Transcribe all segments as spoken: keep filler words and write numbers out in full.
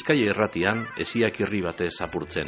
Bizkaia Irratian hesiak irri batez apurtzen.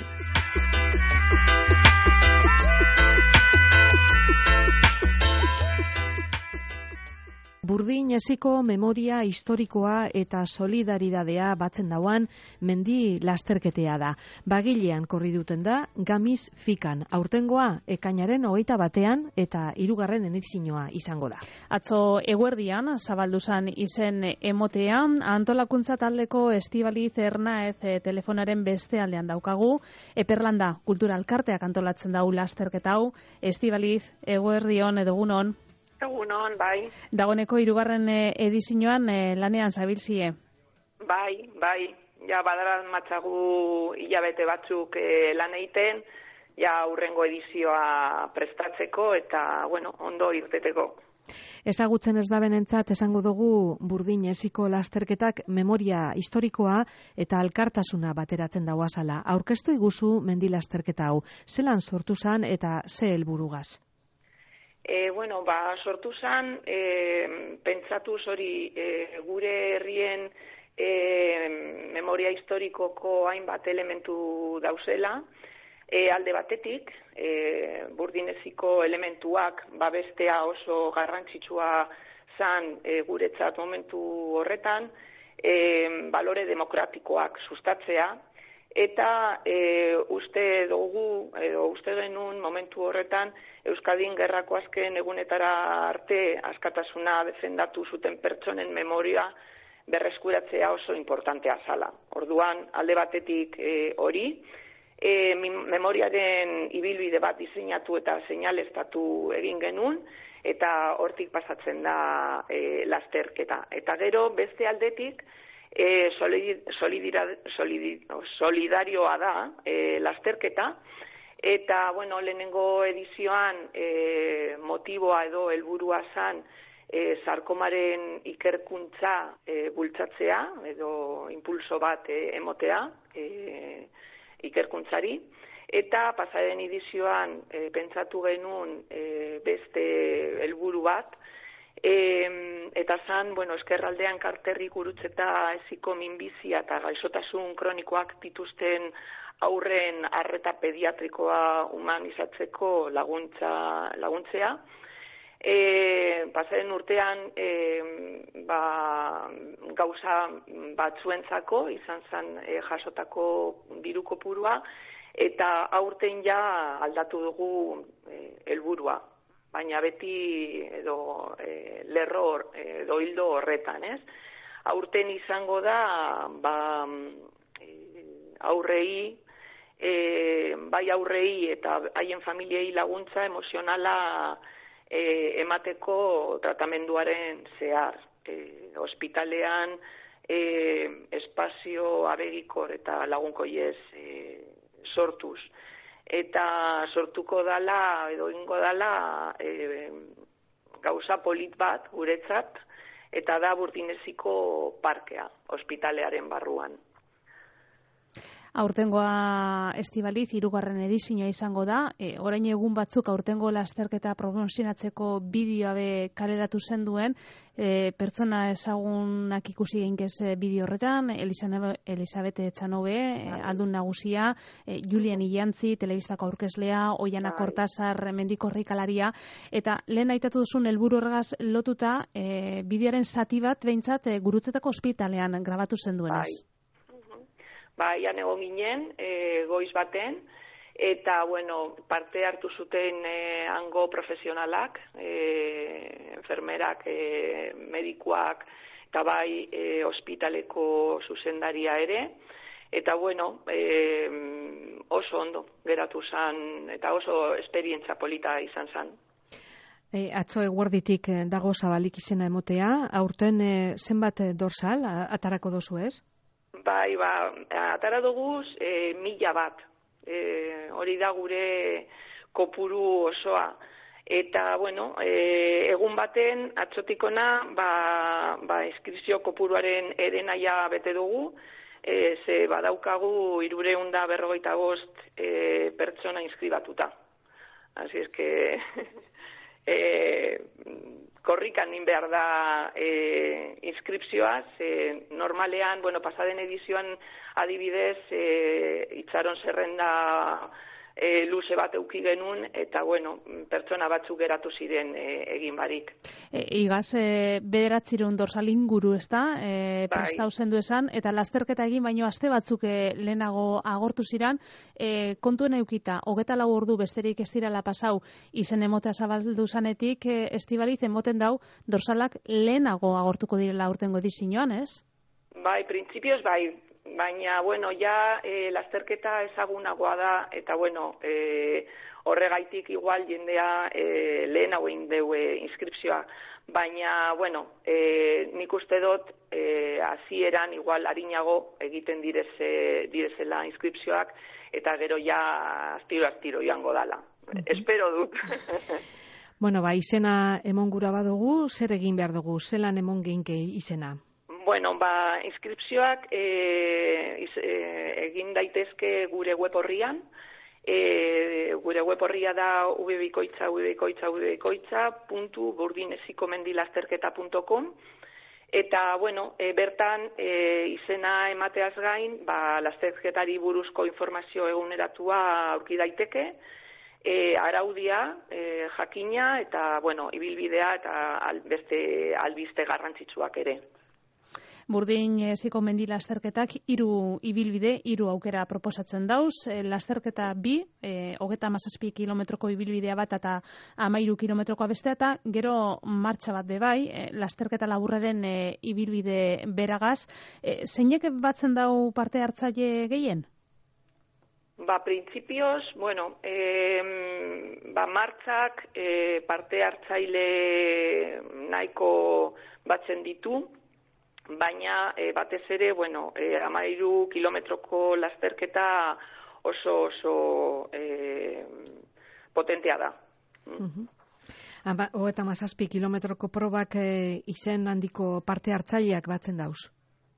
Burdin esiko memoria historikoa eta solidaridadea batzen dauan mendi lasterketea da. Bagilean korri duten da, Gamiz Fikan. Aurtengoa, ekainaren hogeita batean eta hirugarren edizioa izango da. Atzo eguerdian, zabalduzan izen emotean, antolakuntza taldeko Estibaliz Ernaez e, telefonaren beste aldean daukagu. Eperlanda kulturalkarteak antolatzen dau lasterketa hau. Estibaliz, eguerdion edo egunon. Egunon, bai. Dagoneko hirugarren edizioan e, lanean zabilzie. Bai, bai. Ja badaran matzagu hilabete batzuk e, lan egiten, ja hurrengo edizioa prestatzeko eta, bueno, ondo irteteko. Ezagutzen ez da benentzat esango dugu Burdin esiko lasterketak memoria historikoa eta alkartasuna bateratzen dauazala. Aurkeztu iguzu mendi lasterketa hau. Zelan sortu zan eta ze helburugaz? E, bueno, ba, sortu zan, e, pentsatuz hori e, gure herrien e, memoria historikoko hainbat elementu dauzela, e, alde batetik, e, Burdineziko elementuak babestea oso garrantzitsua zan e, guretzat momentu horretan, e, balore demokratikoak sustatzea, eta e, uste dugu, edo uste genuen momentu horretan, Euskadin gerrako azken egunetara arte askatasuna defendatu zuten pertsonen memoria berreskuratzea oso importantea zala. Orduan, alde batetik e, hori, e, memoriaren ibilbide bat diseinatu eta seinaleztatu egin genuen, eta hortik pasatzen da e, lasterketa. Eta gero, beste aldetik, E, solidira, solid, solidarioa da e, lasterketa, eta bueno, lehenengo edizioan e, motiboa edo helburua zan e, sarkomaren ikerkuntza e, bultzatzea edo impulso bat e, emotea e, ikerkuntzari, eta pasaren edizioan e, pentsatu genuen e, beste helburu bat, E, eta zan, bueno, eskerraldean karterrik gurutzeta eziko minbizia eta gaixotasun kronikoak dituzten aurren arreta pediatrikoa humanizatzeko laguntza, laguntzea. E, pasaren urtean e, ba, gauza batzuentzako izan zen e, jasotako diru kopurua, eta aurten ja aldatu dugu e, helburua. Baina beti edo e, lerro edo hildo horretan, ez? Aurten izango da, ba, aurrei, e, bai aurrei eta haien familiei laguntza emozionala e, emateko tratamenduaren zehar. E, ospitalean, e, espazio abegikor eta lagunkoiez e, sortuz. Eta sortuko dala, edo ingo dala, e, gauza polit bat guretzat, eta da Burdineziko parkea, ospitalearen barruan. Aurtengoa Estibaliz, hirugarren edizioa izango da. E, orain egun batzuk aurtengo lasterketa promozionatzeko bideoa be kaleratu zen duen, e, pertsona ezagunak ikusi geinkez bideo horretan, Elisabete Etxanobe, e, aldun nagusia, e, Julian Illantzi, telebistako aurkezlea, Oiana Kortazar, mendikorrikalaria, eta lehen aitatu duzun helburu horregaz lotuta, e, bideoaren zati bat behintzat e, Gurutzetako ospitalean grabatu zen duenez. Ba, ian egon ginen, e, goiz baten, eta, bueno, parte hartu zuten e, hango profesionalak, e, enfermerak, e, medikuak, eta bai e, ospitaleko zuzendaria ere, eta, bueno, e, oso ondo geratu zan, eta oso esperientza polita izan zan. E, atzo eguerditik dago zabalik izena emotea, aurten e, zenbat dorsal atarako dozu ez? Bai, ba, atara duguz e, mila bat, e, hori da gure kopuru osoa. Eta, bueno, e, egun baten, atzotikona, ba, ba, inskripzio kopuruaren erenaia bete dugu, e, ze badaukagu hirurehun eta berrogeita bost e, pertsona inskribatuta. Así es que e, korrikan nin behar da e, inskripzioa, ze normalean, bueno, pasaden edizioan adibidez, e, itxaron zerrenda E, luze bat euki genuen, eta, bueno, pertsona batzuk geratu ziren e, egin barik. E, igaz, e, bederatzireun dorsal inguru, ez da? E, bai. Prestau zendu esan, eta lasterketa egin, baino aste batzuk e, lehenago agortu ziren, e, kontuen eukita, hogeta lau ordu besterik ez dirala pasau, izen emotea zabaldu zanetik, e, Estibaliz emoten dau, dorsalak lehenago agortuko direla urtengo edizioan, ez? Bai, printzipioz bai, baina, bueno, ja e, lasterketa ezagunagoa da, eta, bueno, e, horregaitik igual jendea e, lehen hau egin deu e, inskripzioa. Baina, bueno, e, nik uste dut e, hasieran igual harinago egiten direze, direzela inskripzioak, eta gero ja astiro-astiro joango dala. Mm-hmm. Espero dut. Bueno, ba, izena emon gura badugu, zer egin behar dugu, zelan emon geinke izena? Bueno, ba, inskripzioak e, iz, e, egin daitezke gure web horrian. E, gure web horria da www.bikoitza, www.bikoitza, www.bikoitza puntu burdinezikomendilasterketa puntu com, eta, bueno, e, bertan e, izena emateaz gain, ba, lasterketari buruzko informazio eguneratua aurki daiteke, e, araudia, e, jakina, eta, bueno, ibilbidea eta al, beste albiste garrantzitsuak ere. Burdin eziko mendi lasterketak hiru ibilbide, hiru aukera proposatzen dauz. E, lasterketa bi, e, hogeta hamazazpi kilometroko ibilbidea bat eta hamairu kilometrokoa bestea, eta gero martxa bat bebai, e, lasterketa laburraren e, ibilbide beragaz. E, zeinek batzen dau parte hartzaile gehien? Ba, printzipioz, bueno, eh, ba, martzak eh, parte hartzaile nahiko batzen ditu, baina e, batez ere, bueno, e, hamairu kilometroko lasterketa oso oso e, potentea da. Uh-huh. Hogeta hamazazpi kilometroko probak e, izen handiko parte hartzaileak batzen dauz?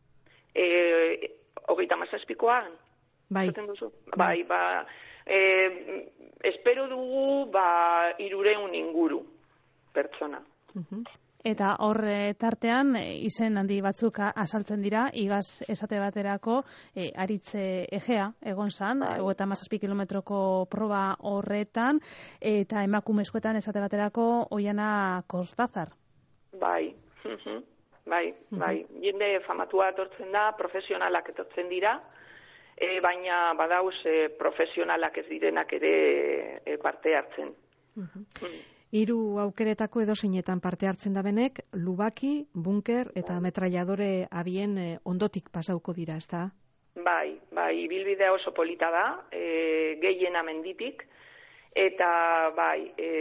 E, Hogeita hamazazpikoan? Bai. Bai, ba, e, espero dugu ba, irureun inguru pertsona. Uh-huh. Eta hor tartean izen handi batzuk azaltzen dira, igaz esate baterako e, aritze egea egon zan, hogeita hamazazpi kilometroko proba horretan, eta emakumezkoetan esate baterako Oiana Kostazar. Bai, bai, bai, jende famatua etortzen da, profesionalak etortzen dira, e, baina badauz e, profesionalak ez direnak ere e, parte hartzen. Uh-huh. Hiru aukeretako edozeinetan parte hartzen da benek, lubaki, bunker eta ametralladore abien eh, ondotik pasauko dira, ez da? Bai, bai, ibilbidea oso polita da, e, gehiena menditik, eta bai, e,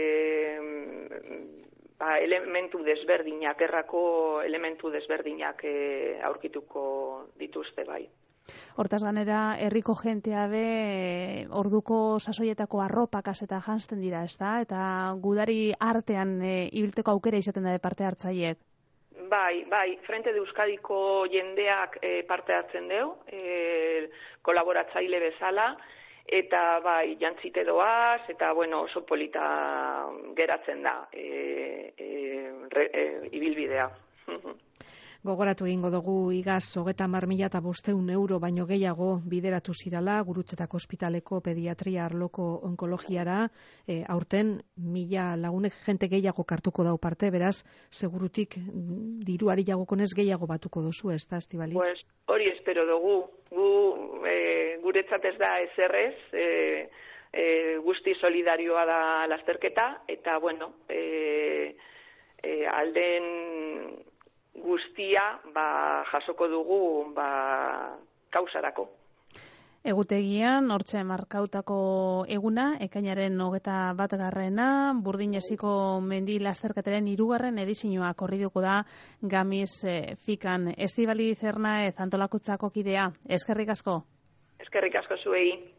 ba, elementu desberdinak, errako elementu desberdinak e, aurkituko dituzte, bai. Hortaz ganera, herriko jentea be, orduko sasoietako arropakaz eta janzten dira, ez da? Eta gudari artean e, ibilteko aukera izaten da parte hartzaileek. Bai, bai, Frente de Euskadiko jendeak e, parte hartzen deu, e, kolaboratzaile bezala, eta bai, jantzite doaz, eta bueno, oso polita geratzen da e, e, re, e, ibilbidea. Gogoratu egingo dugu igaz hogeta hamar mila eta bosteun euro baino gehiago bideratu zirala Gurutzetako ospitaleko pediatria arloko onkologiara, e, aurten mila lagunek jente gehiago kartuko dau parte, beraz, segurutik diruari jagokonez gehiago batuko dozu, ez da, Estibaliz? Pues, hori espero dugu, gu e, guretzat ez da ezerrez, e, e, guzti solidarioa da lasterketa, eta bueno, e, e, alden guztia ba, jasoko dugu ba, kausarako. Egutegian, hortxe markautako eguna, ekainaren hogeta bat garrena, Burdineziko mendi lasterketaren hirugarren edizioa korriduko da Gamiz e, Fikan. Estibaliz Hernaez antolakutzako kidea, eskerrik asko. Eskerrik asko zuei.